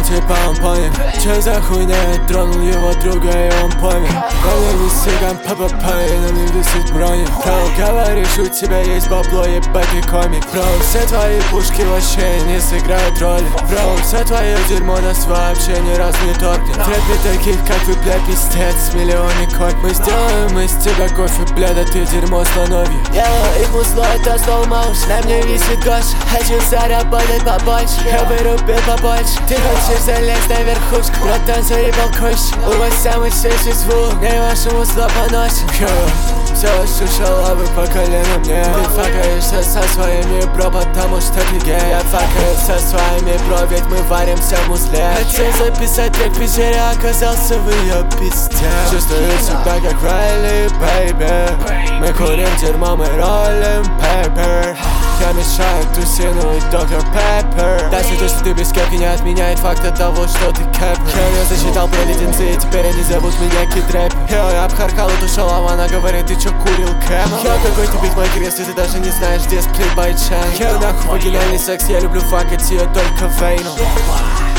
типа он понял. Че за хуйня, я тронул его друга и он помер. На мне висит ППП и на мне висит броня. Бро, говоришь, у тебя есть бабло, ебать и комик. Бро, все твои пушки вообще не сыграют роли. Бро, все твое дерьмо нас вообще ни разу не торкнет. Трэпи таких, как вы, бля, пиздец, миллионы кот. Мы сделаем из тебя кофе, бля, да ты дерьмо слоновье. Их музло это slow motion. На мне висит Гоша, хочу заработать побольше. Я вырубил побольше. Ты хочешь залезть на верхушку, братан, заебал кощи. У вас самый свежий звук, мне ваше музло поносит. Все ваши шалавы по колено мне. Ты факаешься со своими бро, потому что ты гей. Я факаюсь со своими бро, ведь мы варимся в музле. Хотел записать трек в Питере, оказался в ее пизде. Чувствую себя как Райли, бэйби. Мы курим дерьмо, мы ролим пеппер. Я мешаю тусину и доктор Пеппер. Даже то, что ты без кепки, не отменяет факта того, что ты кэпер. Я зачитал про леденцы, и теперь они зовут меня Кид-рэп. Я обхаркал эту шалаву, она говорит, ты чё курил кэм? Какой ты битмейкер, если ты даже не знаешь, где сплит байчан. Нахуй вагинальный секс, я люблю факать ее только вейном.